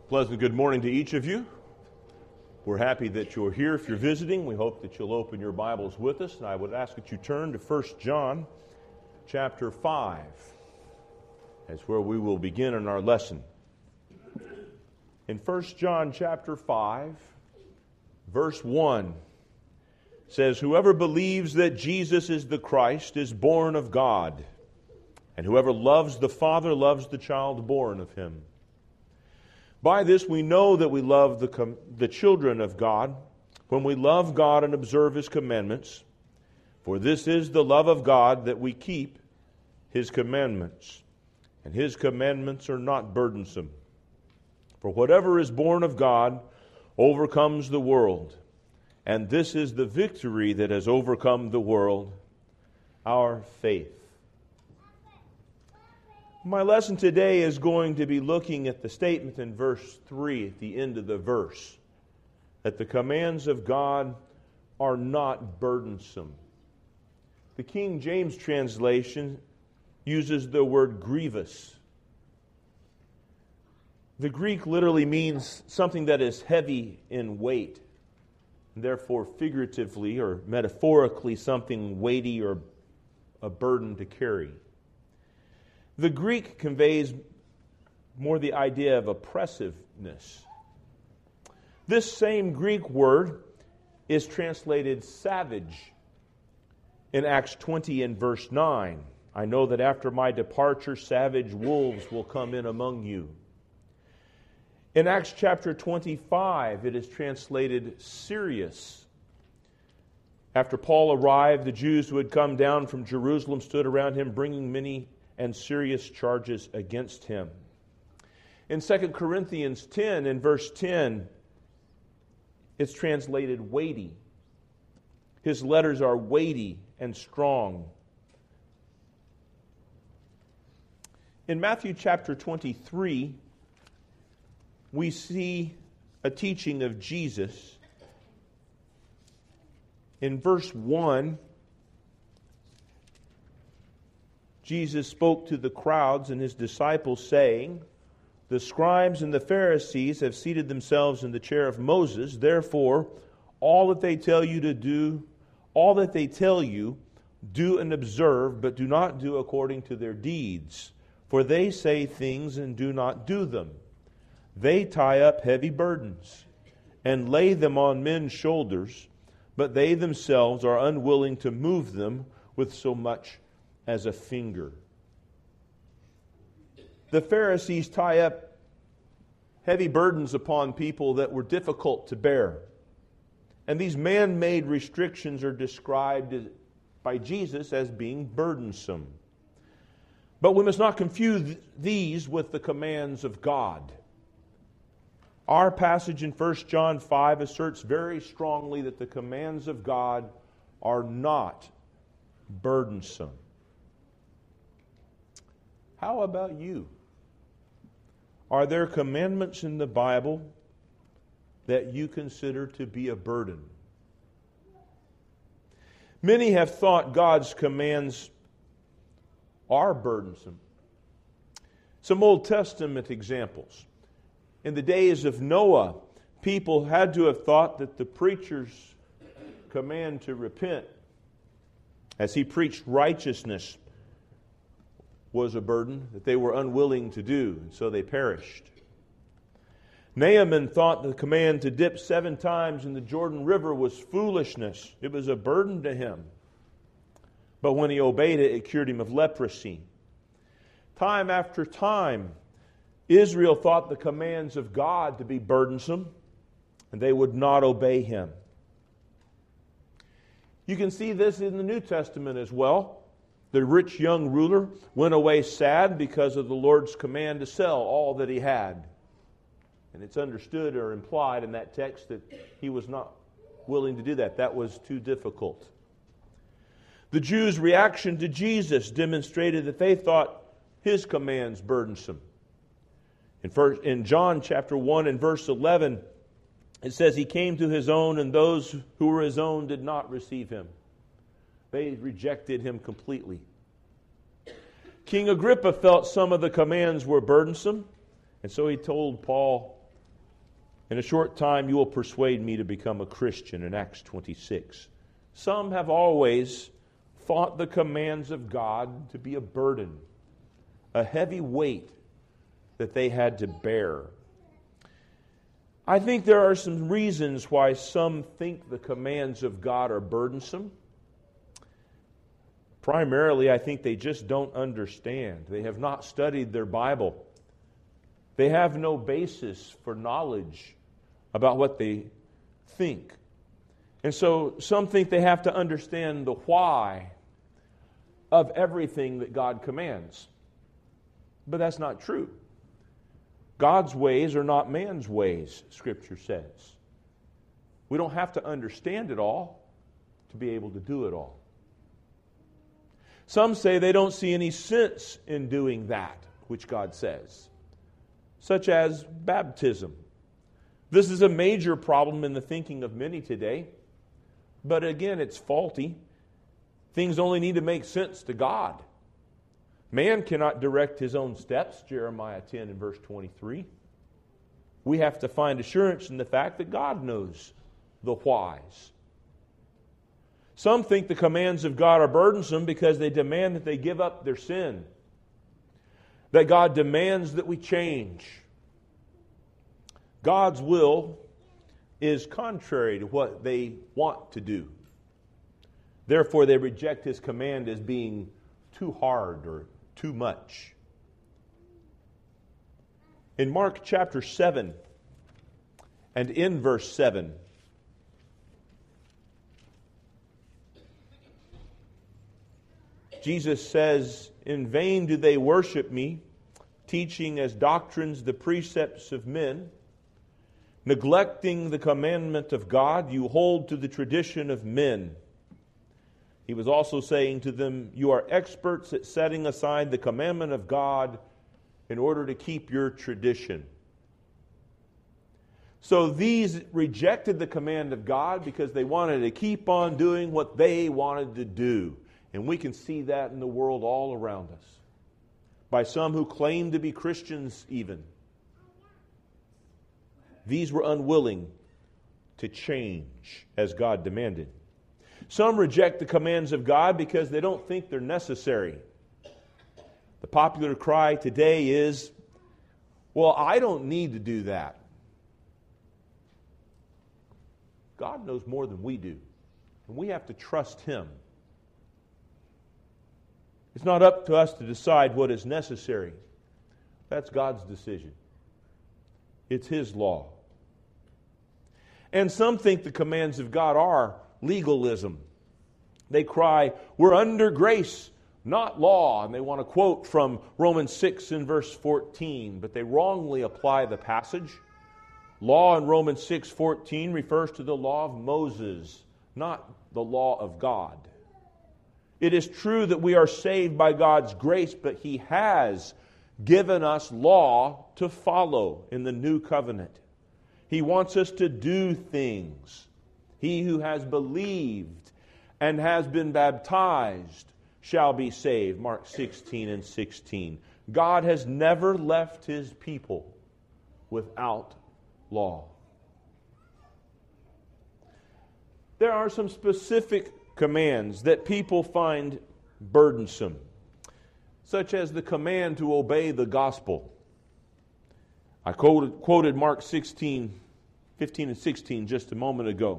Pleasant good morning to each of you. We're happy that you're here. If you're visiting, we hope that you'll open your Bibles with us. And I would ask that you turn to 1 John chapter 5. That's where we will begin in our lesson. In 1 John chapter 5, verse 1 says, "Whoever believes that Jesus is the Christ is born of God, and whoever loves the Father loves the child born of him. By this we know that we love the children of God, when we love God and observe His commandments. For this is the love of God, that we keep His commandments. And His commandments are not burdensome. For whatever is born of God overcomes the world. And this is the victory that has overcome the world, our faith." My lesson today is going to be looking at the statement in verse 3 at the end of the verse, that the commands of God are not burdensome. The King James translation uses the word grievous. The Greek literally means something that is heavy in weight, and therefore figuratively or metaphorically something weighty or a burden to carry. The Greek conveys more the idea of oppressiveness. This same Greek word is translated savage in Acts 20 and verse 9. "I know that after my departure, savage wolves will come in among you." In Acts chapter 25, it is translated serious. After Paul arrived, the Jews who had come down from Jerusalem stood around him, bringing many and serious charges against him. In 2 Corinthians 10, in verse 10, it's translated weighty. His letters are weighty and strong. In Matthew chapter 23, we see a teaching of Jesus. In verse 1, Jesus spoke to the crowds and His disciples, saying, "The scribes and the Pharisees have seated themselves in the chair of Moses. Therefore, all that they tell you, do and observe, but do not do according to their deeds. For they say things and do not do them. They tie up heavy burdens and lay them on men's shoulders, but they themselves are unwilling to move them with so much as a finger." The Pharisees tie up heavy burdens upon people that were difficult to bear. And these man-made restrictions are described by Jesus as being burdensome. But we must not confuse these with the commands of God. Our passage in 1 John 5 asserts very strongly that the commands of God are not burdensome. How about you? Are there commandments in the Bible that you consider to be a burden? Many have thought God's commands are burdensome. Some Old Testament examples. In the days of Noah, people had to have thought that the preacher's command to repent, as he preached righteousness, was a burden that they were unwilling to do, and so they perished. Naaman thought the command to dip 7 times in the Jordan River was foolishness. It was a burden to him. But when he obeyed it, it cured him of leprosy. Time after time, Israel thought the commands of God to be burdensome, and they would not obey Him. You can see this in the New Testament as well. The rich young ruler went away sad because of the Lord's command to sell all that he had. And it's understood or implied in that text that he was not willing to do that. That was too difficult. The Jews' reaction to Jesus demonstrated that they thought His commands burdensome. In John chapter 1 and verse 11, it says, "He came to His own, and those who were His own did not receive Him." They rejected Him completely. King Agrippa felt some of the commands were burdensome, and so he told Paul In a short time you will persuade me to become a Christian, in Acts 26. Some have always thought the commands of God to be a burden, a heavy weight that they had to bear. I think there are some reasons why some think the commands of God are burdensome. Primarily, I think they just don't understand. They have not studied their Bible. They have no basis for knowledge about what they think. And so some think they have to understand the why of everything that God commands. But that's not true. God's ways are not man's ways, Scripture says. We don't have to understand it all to be able to do it all. Some say they don't see any sense in doing that which God says, such as baptism. This is a major problem in the thinking of many today, but again, it's faulty. Things only need to make sense to God. Man cannot direct his own steps, Jeremiah 10 and verse 23. We have to find assurance in the fact that God knows the whys. Some think the commands of God are burdensome because they demand that they give up their sin, that God demands that we change. God's will is contrary to what they want to do. Therefore, they reject His command as being too hard or too much. In Mark chapter 7 and in verse 7, Jesus says, "In vain do they worship me, teaching as doctrines the precepts of men. Neglecting the commandment of God, you hold to the tradition of men." He was also saying to them, "You are experts at setting aside the commandment of God in order to keep your tradition." So these rejected the command of God because they wanted to keep on doing what they wanted to do. And we can see that in the world all around us. By some who claim to be Christians even. These were unwilling to change as God demanded. Some reject the commands of God because they don't think they're necessary. The popular cry today is, "Well, I don't need to do that." God knows more than we do, and we have to trust Him. It's not up to us to decide what is necessary. That's God's decision. It's His law. And some think the commands of God are legalism. They cry, "We're under grace, not law." And they want to quote from Romans 6 and verse 14, but they wrongly apply the passage. Law in Romans 6:14 refers to the law of Moses, not the law of God. It is true that we are saved by God's grace, but He has given us law to follow in the new covenant. He wants us to do things. He who has believed and has been baptized shall be saved. Mark 16 and 16. God has never left His people without law. There are some specific commands that people find burdensome, such as the command to obey the gospel. I quoted Mark 16, 15 and 16 just a moment ago.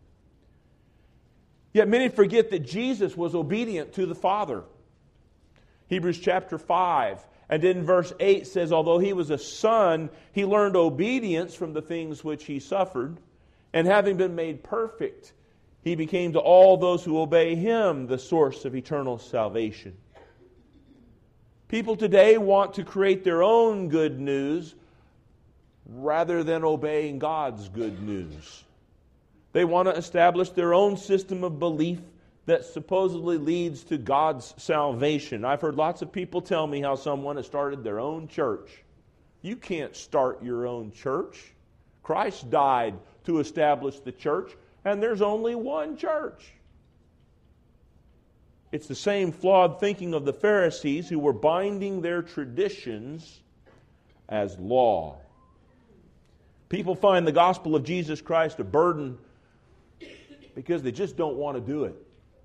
Yet many forget that Jesus was obedient to the Father. Hebrews chapter 5 and in verse 8 says, "Although He was a son, He learned obedience from the things which He suffered. And having been made perfect, He became to all those who obey Him the source of eternal salvation." People today want to create their own good news rather than obeying God's good news. They want to establish their own system of belief that supposedly leads to God's salvation. I've heard lots of people tell me how someone has started their own church. You can't start your own church. Christ died to establish the church, and there's only one church. It's the same flawed thinking of the Pharisees who were binding their traditions as law. People find the gospel of Jesus Christ a burden because they just don't want to do it.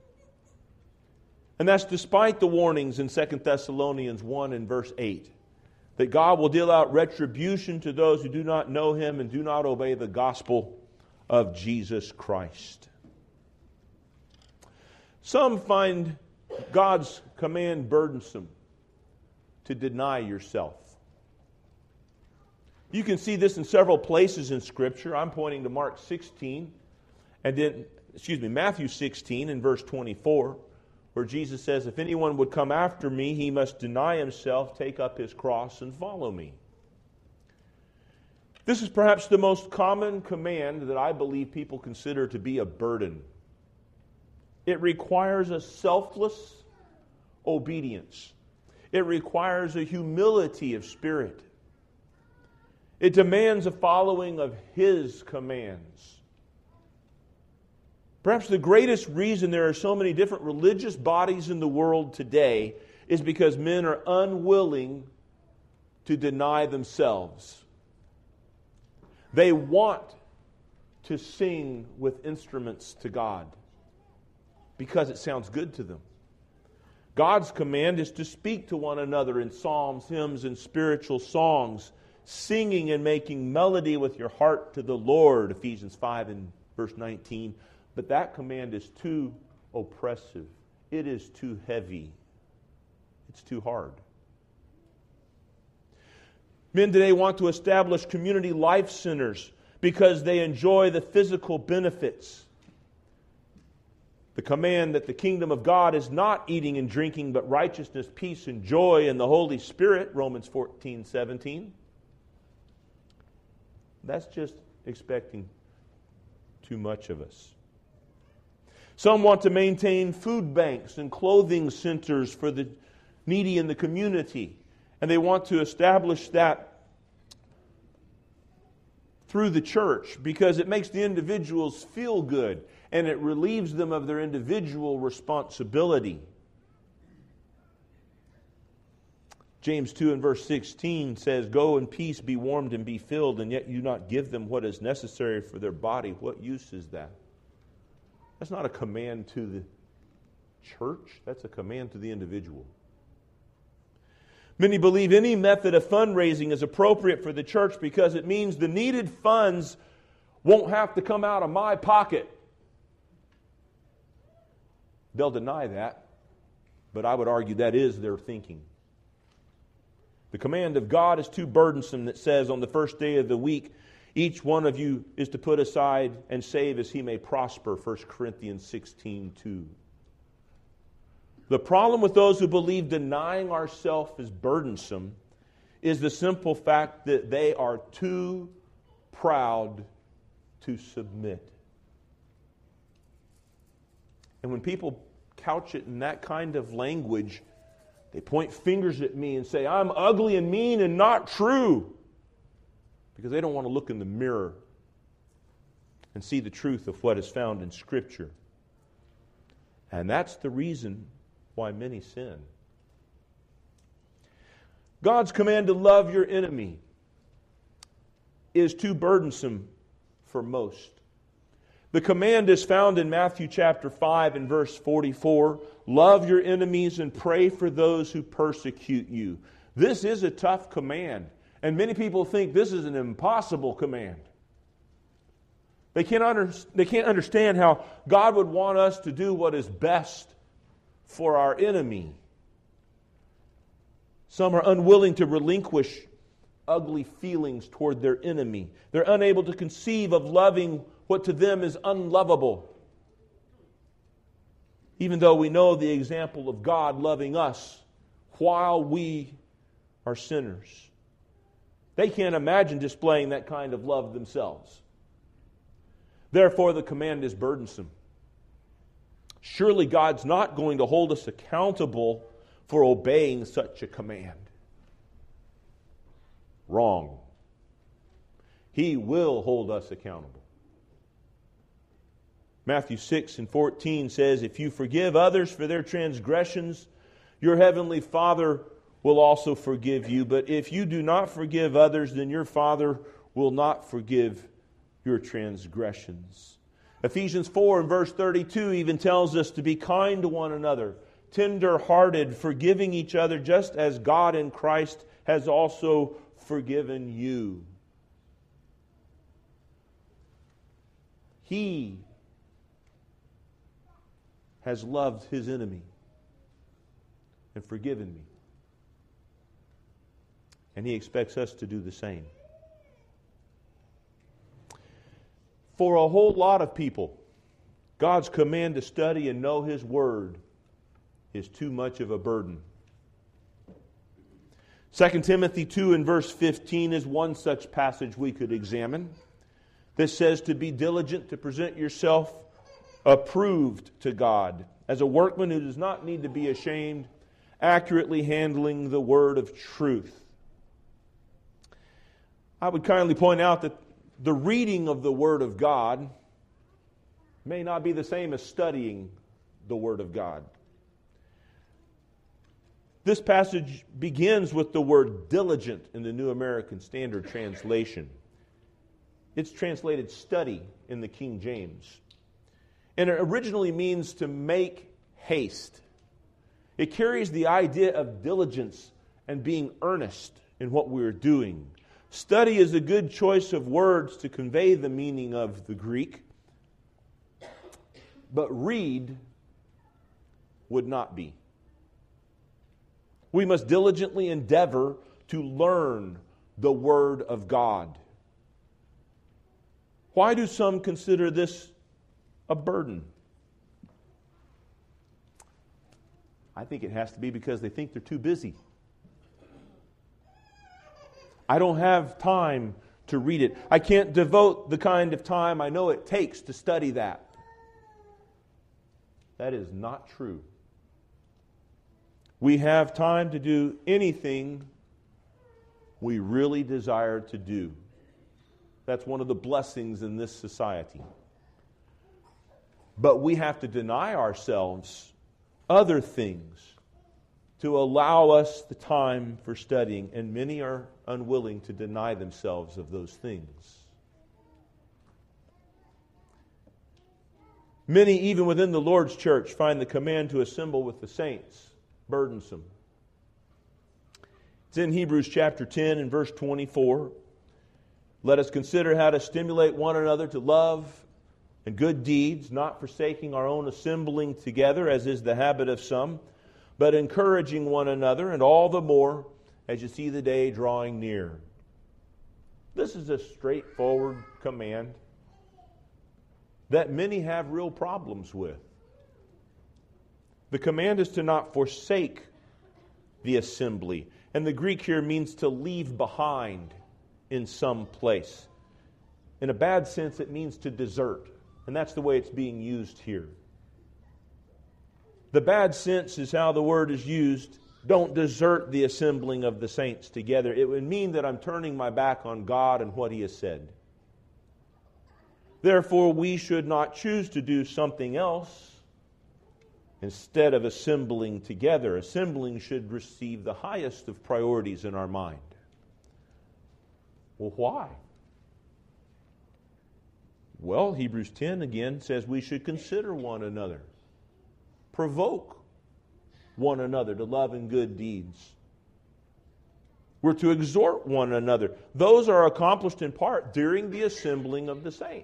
And that's despite the warnings in 2 Thessalonians 1 and verse 8, that God will deal out retribution to those who do not know Him and do not obey the gospel of Jesus Christ. Some find God's command burdensome to deny yourself. You can see this in several places in Scripture. I'm pointing to Matthew 16 and verse 24, where Jesus says, if anyone would come after me, he must deny himself, take up his cross, and follow me. This is perhaps the most common command that I believe people consider to be a burden. It requires a selfless obedience. It requires a humility of spirit. It demands a following of His commands. Perhaps the greatest reason there are so many different religious bodies in the world today is because men are unwilling to deny themselves. They want to sing with instruments to God because it sounds good to them. God's command is to speak to one another in psalms, hymns, and spiritual songs, singing and making melody with your heart to the Lord, Ephesians 5 and verse 19. But that command is too oppressive. It is too heavy. It's too hard. Men today want to establish community life centers because they enjoy the physical benefits. The command that the kingdom of God is not eating and drinking, but righteousness, peace, and joy in the Holy Spirit, Romans 14:17. That's just expecting too much of us. Some want to maintain food banks and clothing centers for the needy in the community. And they want to establish that through the church because it makes the individuals feel good and it relieves them of their individual responsibility. James 2 and verse 16 says, go in peace, be warmed and be filled, and yet you not give them what is necessary for their body. What use is that? That's not a command to the church. That's a command to the individual. Many believe any method of fundraising is appropriate for the church because it means the needed funds won't have to come out of my pocket. They'll deny that, but I would argue that is their thinking. The command of God is too burdensome that says on the first day of the week, each one of you is to put aside and save as he may prosper, 1 Corinthians 16:2. The problem with those who believe denying ourselves is burdensome is the simple fact that they are too proud to submit. And when people couch it in that kind of language, they point fingers at me and say, I'm ugly and mean and not true. Because they don't want to look in the mirror and see the truth of what is found in Scripture. And that's the reason why many sin. God's command to love your enemy is too burdensome for most. The command is found in Matthew chapter 5 and verse 44. Love your enemies and pray for those who persecute you. This is a tough command. And many people think this is an impossible command. They can't understand how God would want us to do what is best for our enemy. Some are unwilling to relinquish ugly feelings toward their enemy. They're unable to conceive of loving what to them is unlovable. Even though we know the example of God loving us while we are sinners. They can't imagine displaying that kind of love themselves. Therefore, the command is burdensome. Surely God's not going to hold us accountable for obeying such a command. Wrong. He will hold us accountable. Matthew 6 and 14 says, if you forgive others for their transgressions, your heavenly Father will also forgive you. But if you do not forgive others, then your Father will not forgive your transgressions. Ephesians 4 and verse 32 even tells us to be kind to one another, tender-hearted, forgiving each other, just as God in Christ has also forgiven you. He has loved his enemy and forgiven me. And he expects us to do the same. For a whole lot of people, God's command to study and know his word is too much of a burden. 2 Timothy 2 and verse 15 is one such passage we could examine. This says to be diligent to present yourself approved to God as a workman who does not need to be ashamed, accurately handling the word of truth. I would kindly point out that the reading of the Word of God may not be the same as studying the Word of God. This passage begins with the word diligent in the New American Standard Translation. It's translated study in the King James. And it originally means to make haste. It carries the idea of diligence and being earnest in what we're doing. Study is a good choice of words to convey the meaning of the Greek, but read would not be. We must diligently endeavor to learn the Word of God. Why do some consider this a burden? I think it has to be because they think they're too busy. I don't have time to read it. I can't devote the kind of time I know it takes to study that. That is not true. We have time to do anything we really desire to do. That's one of the blessings in this society. But we have to deny ourselves other things to allow us the time for studying, and many are unwilling to deny themselves of those things. Many, even within the Lord's church, find the command to assemble with the saints burdensome. It's in Hebrews chapter 10 and verse 24. Let us consider how to stimulate one another to love and good deeds, not forsaking our own assembling together, as is the habit of some, but encouraging one another, and all the more as you see the day drawing near. This is a straightforward command that many have real problems with. The command is to not forsake the assembly. And the Greek here means to leave behind in some place. In a bad sense, it means to desert. And that's the way it's being used here. The bad sense is how the word is used. Don't desert the assembling of the saints together. It would mean that I'm turning my back on God and what He has said. Therefore, we should not choose to do something else instead of assembling together. Assembling should receive the highest of priorities in our mind. Well, why? Well, Hebrews 10 again says we should consider one another. Provoke one another to love and good deeds. We're to exhort one another. Those are accomplished in part during the assembling of the saints.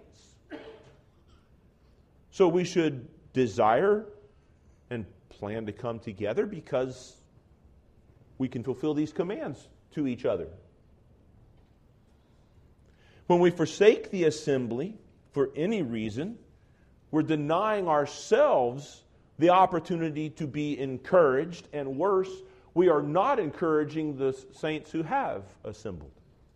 So we should desire and plan to come together because we can fulfill these commands to each other. When we forsake the assembly for any reason, we're denying ourselves the opportunity to be encouraged, and worse, we are not encouraging the saints who have assembled.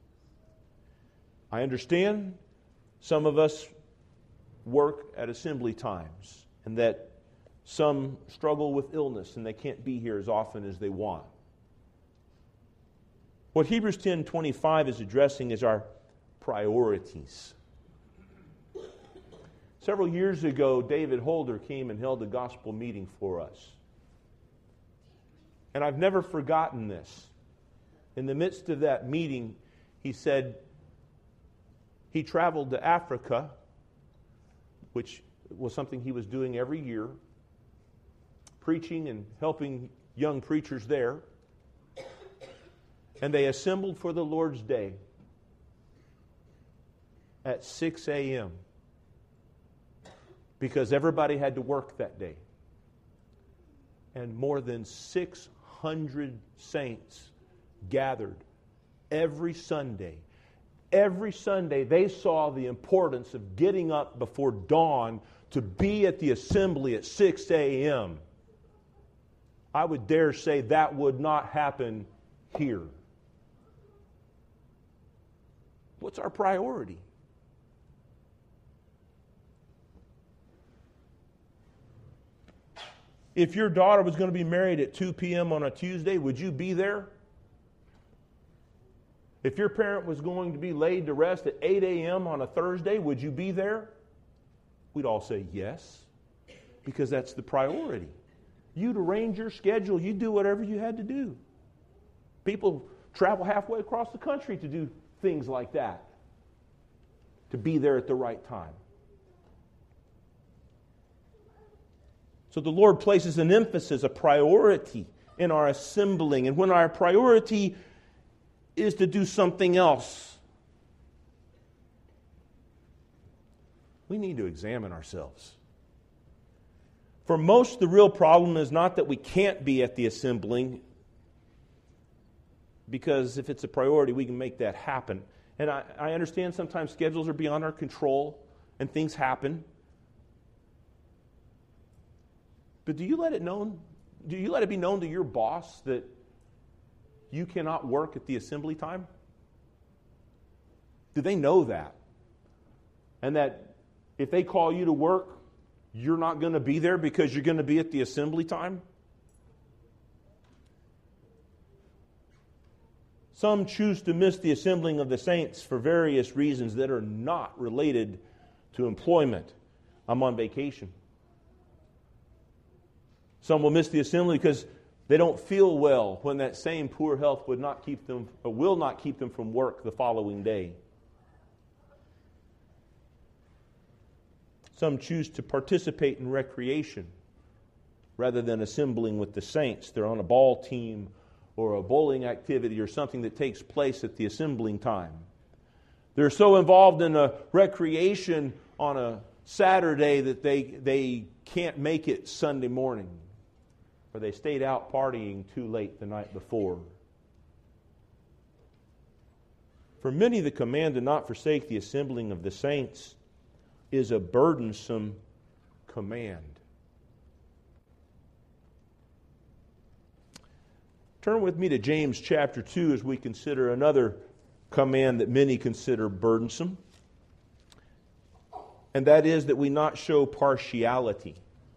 I understand some of us work at assembly times, and that some struggle with illness and they can't be here as often as they want. What Hebrews 10:25 is addressing is our priorities. Several years ago, David Holder came and held a gospel meeting for us. And I've never forgotten this. In the midst of that meeting, he said, he traveled to Africa, which was something he was doing every year, preaching and helping young preachers there. And they assembled for the Lord's Day at 6 a.m. because everybody had to work that day. And more than 600 saints gathered every Sunday. Every Sunday they saw the importance of getting up before dawn to be at the assembly at 6 a.m. I would dare say that would not happen here. What's our priority? If your daughter was going to be married at 2 p.m. on a Tuesday, would you be there? If your parent was going to be laid to rest at 8 a.m. on a Thursday, would you be there? We'd all say yes, because that's the priority. You'd arrange your schedule. You'd do whatever you had to do. People travel halfway across the country to do things like that, to be there at the right time. So the Lord places an emphasis, a priority in our assembling. And when our priority is to do something else, we need to examine ourselves. For most, the real problem is not that we can't be at the assembling, because if it's a priority, we can make that happen. And I understand sometimes schedules are beyond our control and things happen. But do you let it be known to your boss that you cannot work at the assembly time? Do they know that? And that if they call you to work, you're not going to be there because you're going to be at the assembly time? Some choose to miss the assembling of the saints for various reasons that are not related to employment. I'm on vacation. Some will miss the assembly because they don't feel well when that same poor health will not keep them from work the following day. Some choose to participate in recreation rather than assembling with the saints. They're on a ball team or a bowling activity or something that takes place at the assembling time. They're so involved in a recreation on a Saturday that they can't make it Sunday morning, or they stayed out partying too late the night before. For many, the command to not forsake the assembling of the saints is a burdensome command. Turn with me to James chapter 2 as we consider another command that many consider burdensome. And that is that we not show partiality.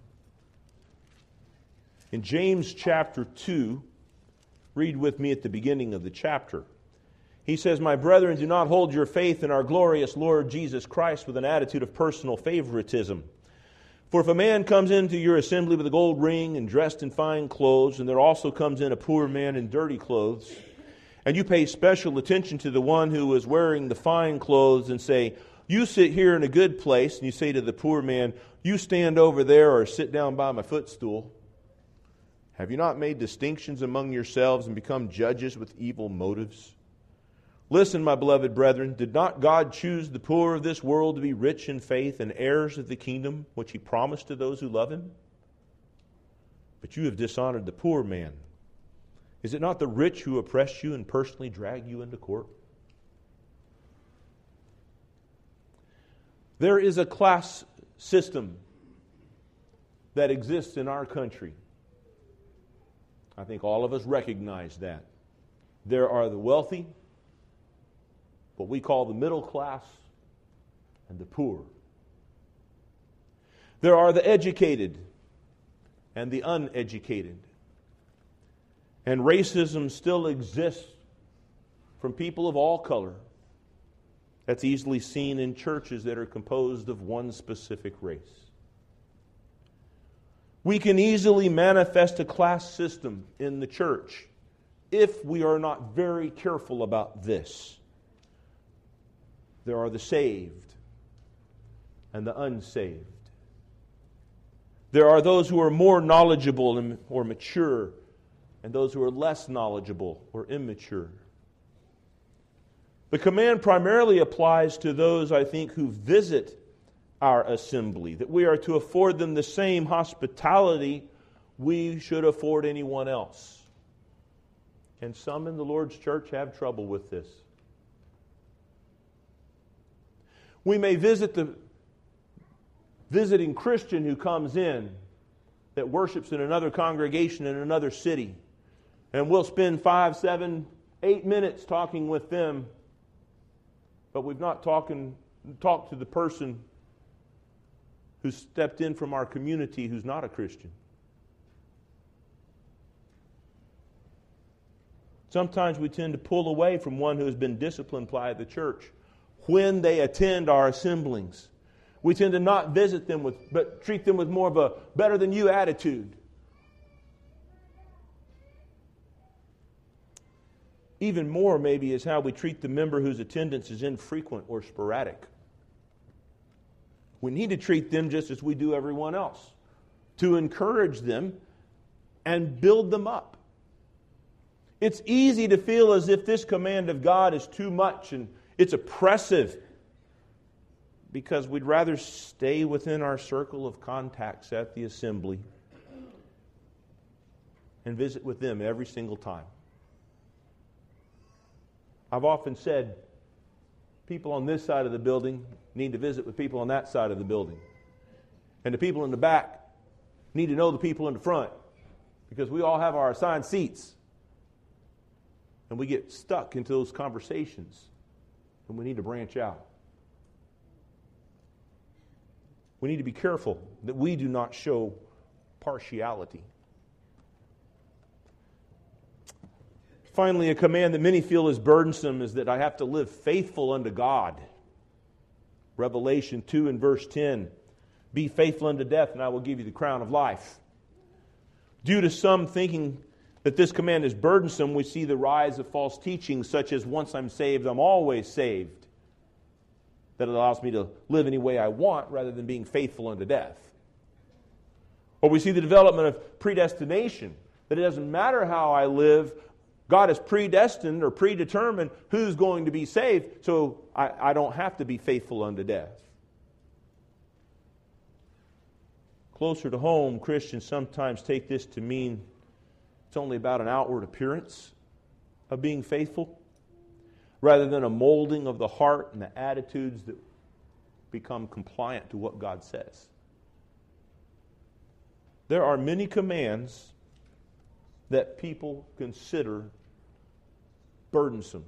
In James chapter 2, read with me at the beginning of the chapter. He says, "My brethren, do not hold your faith in our glorious Lord Jesus Christ with an attitude of personal favoritism. For if a man comes into your assembly with a gold ring and dressed in fine clothes, and there also comes in a poor man in dirty clothes, and you pay special attention to the one who is wearing the fine clothes and say, 'You sit here in a good place,' and you say to the poor man, 'You stand over there or sit down by my footstool,' have you not made distinctions among yourselves and become judges with evil motives? Listen, my beloved brethren, did not God choose the poor of this world to be rich in faith and heirs of the kingdom which He promised to those who love Him? But you have dishonored the poor man. Is it not the rich who oppress you and personally drag you into court?" There is a class system that exists in our country. I think all of us recognize that. There are the wealthy, what we call the middle class, and the poor. There are the educated and the uneducated. And racism still exists from people of all color. That's easily seen in churches that are composed of one specific race. We can easily manifest a class system in the church if we are not very careful about this. There are the saved and the unsaved. There are those who are more knowledgeable or mature, and those who are less knowledgeable or immature. The command primarily applies to those, I think, who visit our assembly, that we are to afford them the same hospitality we should afford anyone else. And some in the Lord's church have trouble with this. We may visit the visiting Christian who comes in that worships in another congregation in another city, and we'll spend 5, 7, 8 minutes talking with them, but we've not talked to the person who stepped in from our community who's not a Christian. Sometimes we tend to pull away from one who has been disciplined by the church when they attend our assemblings. We tend to not visit them but treat them with more of a better than you attitude. Even more maybe is how we treat the member whose attendance is infrequent or sporadic. We need to treat them just as we do everyone else, to encourage them and build them up. It's easy to feel as if this command of God is too much and it's oppressive, because we'd rather stay within our circle of contacts at the assembly and visit with them every single time. I've often said people on this side of the building need to visit with people on that side of the building. And the people in the back need to know the people in the front, because we all have our assigned seats. And we get stuck into those conversations, and we need to branch out. We need to be careful that we do not show partiality. Finally, a command that many feel is burdensome is that I have to live faithful unto God. Revelation 2 and verse 10. Be faithful unto death, and I will give you the crown of life. Due to some thinking that this command is burdensome, we see the rise of false teachings such as once I'm saved, I'm always saved. That allows me to live any way I want rather than being faithful unto death. Or we see the development of predestination, that it doesn't matter how I live, God has predestined or predetermined who's going to be saved, so I don't have to be faithful unto death. Closer to home, Christians sometimes take this to mean it's only about an outward appearance of being faithful, rather than a molding of the heart and the attitudes that become compliant to what God says. There are many commands that people consider burdensome.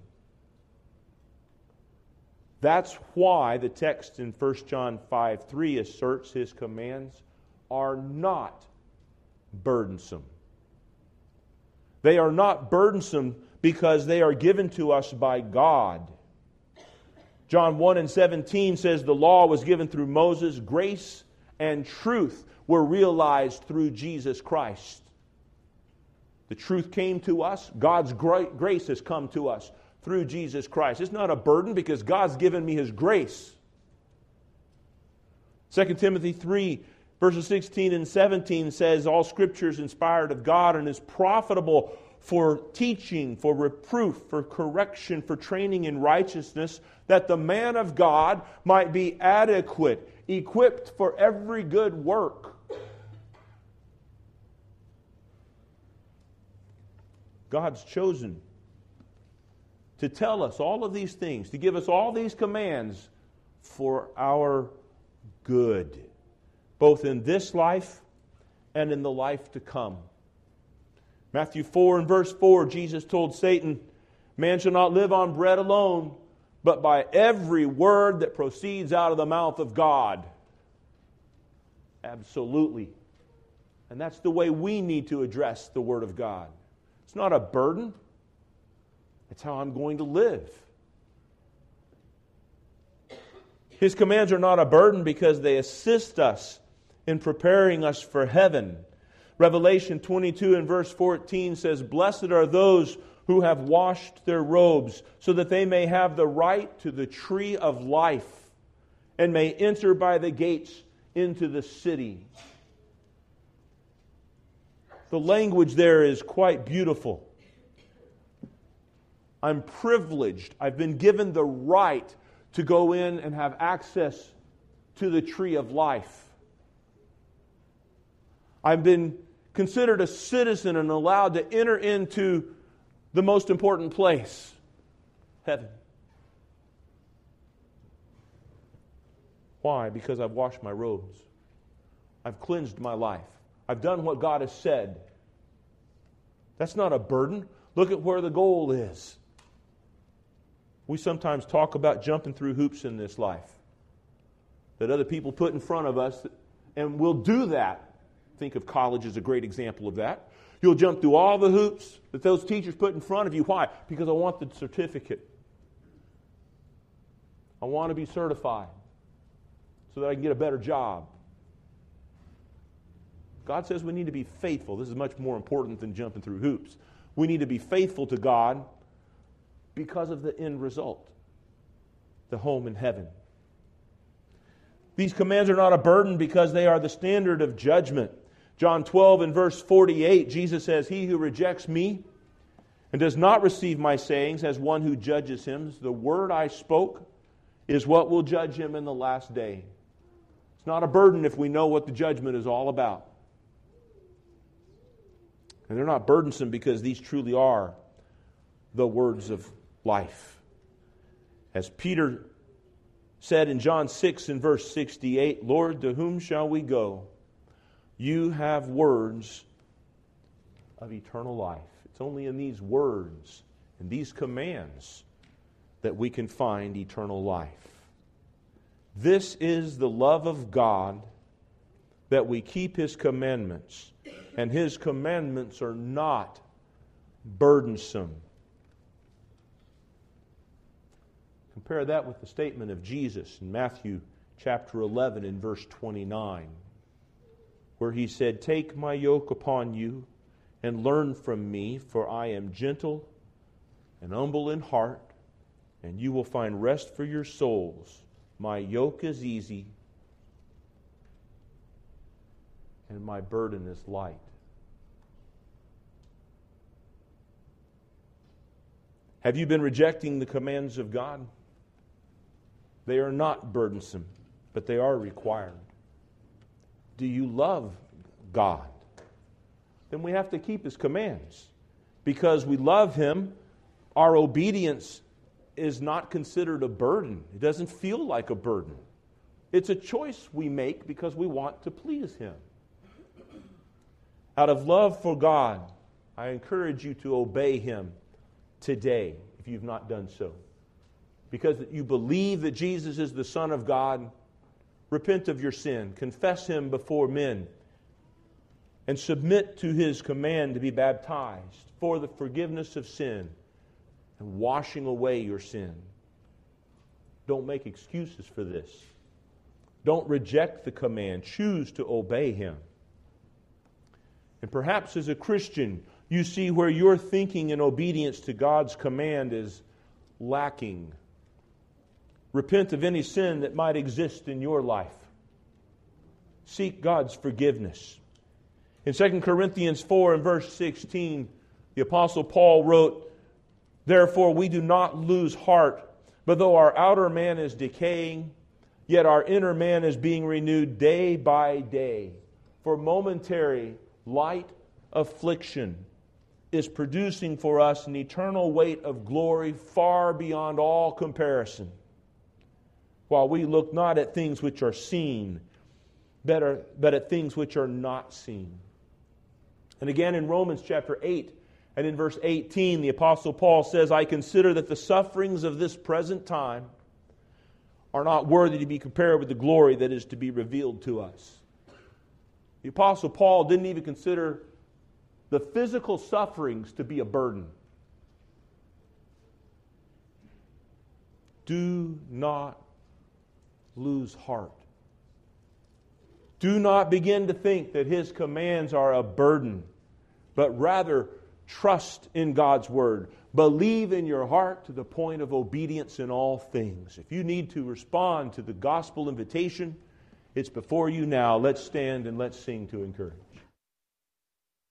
That's why the text in 1 John 5:3 asserts his commands are not burdensome. They are not burdensome because they are given to us by God. John 1 and 17 says the law was given through Moses. Grace and truth were realized through Jesus Christ. The truth came to us. God's grace has come to us through Jesus Christ. It's not a burden because God's given me His grace. 2 Timothy 3 verses 16 and 17 says, all Scripture is inspired of God and is profitable for teaching, for reproof, for correction, for training in righteousness, that the man of God might be adequate, equipped for every good work. God's chosen to tell us all of these things, to give us all these commands for our good, both in this life and in the life to come. Matthew 4 and verse 4, Jesus told Satan, man shall not live on bread alone, but by every word that proceeds out of the mouth of God. Absolutely. And that's the way we need to address the Word of God. It's not a burden. It's how I'm going to live. His commands are not a burden because they assist us in preparing us for heaven. Revelation 22 and verse 14 says, blessed are those who have washed their robes, so that they may have the right to the tree of life, and may enter by the gates into the city. The language there is quite beautiful. I'm privileged. I've been given the right to go in and have access to the tree of life. I've been considered a citizen and allowed to enter into the most important place, heaven. Why? Because I've washed my robes. I've cleansed my life. I've done what God has said. That's not a burden. Look at where the goal is. We sometimes talk about jumping through hoops in this life that other people put in front of us, and we'll do that. Think of college as a great example of that. You'll jump through all the hoops that those teachers put in front of you. Why? Because I want the certificate. I want to be certified so that I can get a better job. God says we need to be faithful. This is much more important than jumping through hoops. We need to be faithful to God because of the end result, the home in heaven. These commands are not a burden because they are the standard of judgment. John 12 and verse 48, Jesus says, "He who rejects me and does not receive my sayings as one who judges him, the word I spoke is what will judge him in the last day." It's not a burden if we know what the judgment is all about. And they're not burdensome because these truly are the words of life. As Peter said in John 6 and verse 68, "Lord, to whom shall we go? You have words of eternal life." It's only in these words and these commands that we can find eternal life. This is the love of God, that we keep His commandments, and His commandments are not burdensome. Compare that with the statement of Jesus in Matthew chapter 11 and verse 29, where He said, "Take my yoke upon you and learn from me, for I am gentle and humble in heart, and you will find rest for your souls. My yoke is easy, and my burden is light." Have you been rejecting the commands of God? They are not burdensome, but they are required. Do you love God? Then we have to keep His commands. Because we love Him, our obedience is not considered a burden. It doesn't feel like a burden. It's a choice we make because we want to please Him. Out of love for God, I encourage you to obey Him today, if you've not done so. Because you believe that Jesus is the Son of God, repent of your sin, confess Him before men, and submit to His command to be baptized for the forgiveness of sin and washing away your sin. Don't make excuses for this. Don't reject the command. Choose to obey Him. And perhaps as a Christian, you see where your thinking and obedience to God's command is lacking. Repent of any sin that might exist in your life. Seek God's forgiveness. In 2 Corinthians 4 and verse 16, the Apostle Paul wrote, "Therefore we do not lose heart, but though our outer man is decaying, yet our inner man is being renewed day by day. For momentary light affliction is producing for us an eternal weight of glory far beyond all comparison. While we look not at things which are seen, but at things which are not seen." And again in Romans chapter 8 and in verse 18, the Apostle Paul says, "I consider that the sufferings of this present time are not worthy to be compared with the glory that is to be revealed to us." The Apostle Paul didn't even consider the physical sufferings to be a burden. Do not lose heart. Do not begin to think that His commands are a burden, but rather Trust in God's Word. Believe in your heart to the point of obedience in all things. If you need to respond to the gospel invitation, it's before you now. Let's stand and let's sing to encourage.